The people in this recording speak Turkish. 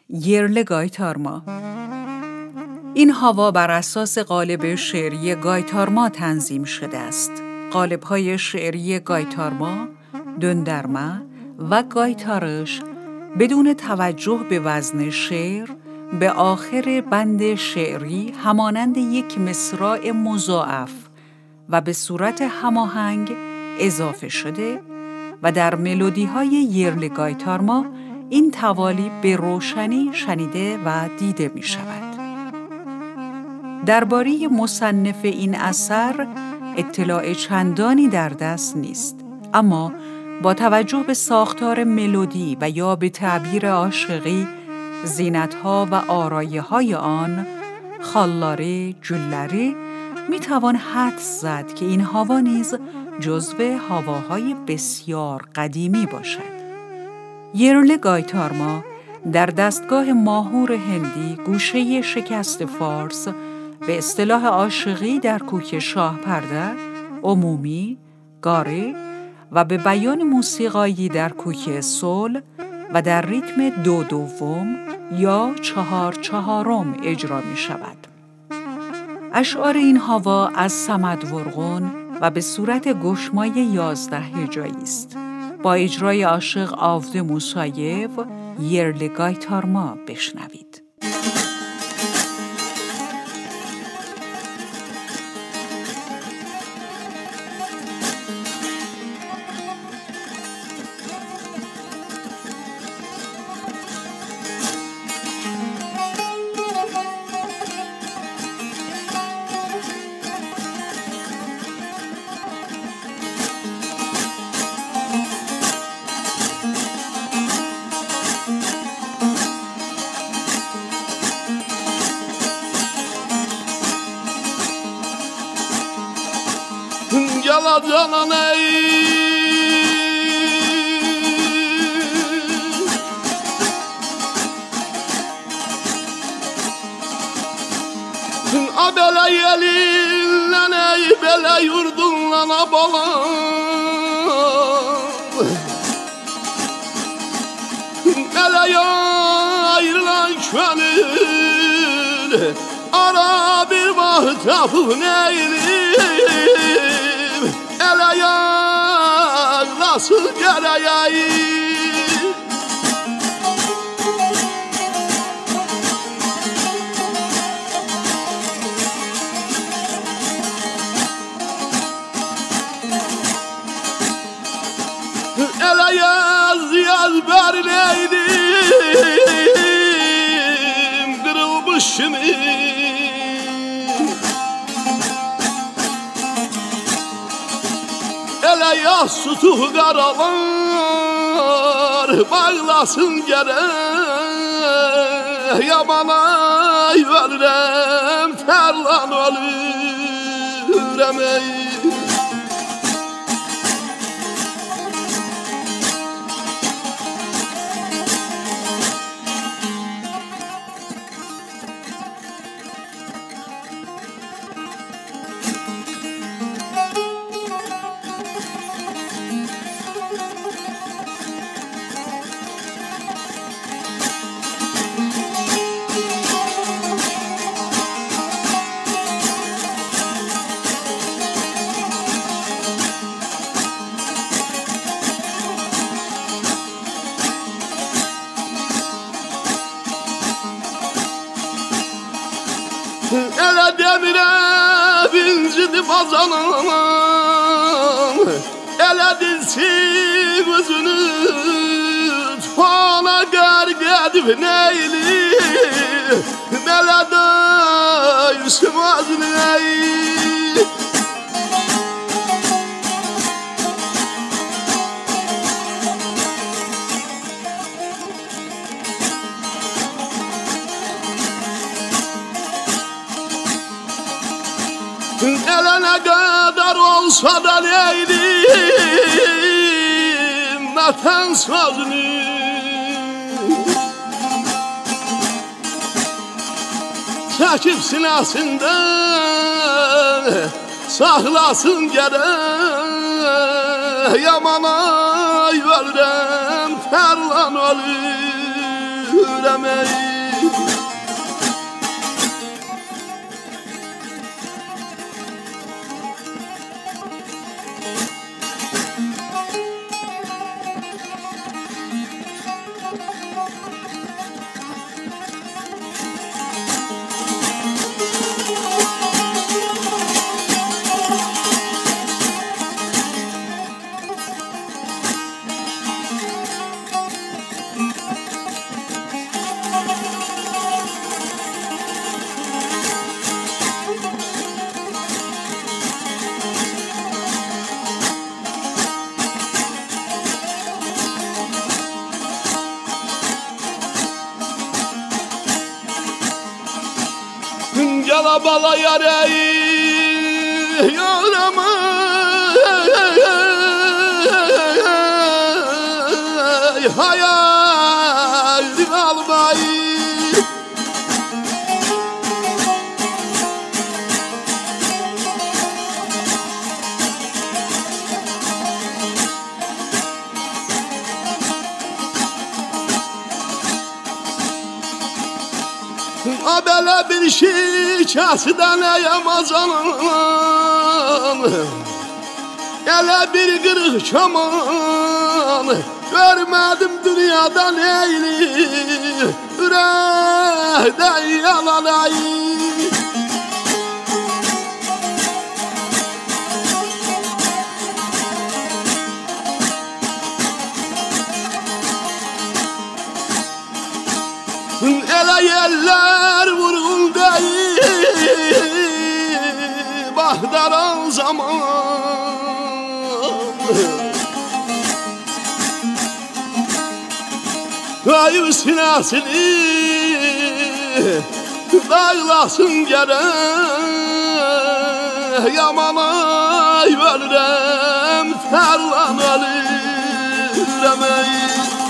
yerli gaytarma. این هوا بر اساس قالب شعری گایتارما تنظیم شده است. قالب‌های شعری گایتارما، دندرمه و گایتارش بدون توجه به وزن شعر به آخر بند شعری همانند یک مصرع مضاعف و به صورت هماهنگ اضافه شده و در ملودی‌های yerli گایتارما این توالی به روشنی شنیده و دیده می شود. درباره مصنف این اثر اطلاع چندانی در دست نیست، اما با توجه به ساختار ملودی و یا به تعبیر عاشقی زینت‌ها و آرایه‌های آن خاللاره جلاره میتوان حدس زد که این هوا نیز جزو هواهای بسیار قدیمی باشد. yerli گایتارما در دستگاه ماهور هندی گوشه شکست فارس به اصطلاح عاشقی در کوک شاهپرده، عمومی، گاره و به بیان موسیقایی در کوک صلح و در ریتم 2/2 یا 4/4 اجرا می شود. اشعار این هوا از صمد ورغون و به صورت گشمای 11 هجایی است. با اجرای عاشق آفده موسایف yerli گایتارما بشنوید. Gel canan ey Abele yelinlen ey bele yurdunlan abalan Ele ayrılan könül Ara bir mahtapı neylim Ele nasıl geleyim Ele yaz berleydim Kırılmışım Ele yaz tutuğu karalar Bağlasın gerek Yamana veririm Terlan ölürem ey Ele demire bincidi bazanam Ele dilsin gözünü Tufana garg edip neyli Nele dayısım azını ey Ele ne kadar olsa da neydim Vatan sözünü Çekip sinesinden Saklasın gerek Yamana veririm Terlan ölür Gala bala yare yarama hayal almayı Abele bir şikasıdan eyemazanım Ele bir kırık çaman Görmedim dünyadan eyli Yüreğden yalanayı Ele yerler vurgun değil Bahdaran zaman Kayıp sinesini Dağlasın gerek Yamanay veririm Terlan ölürem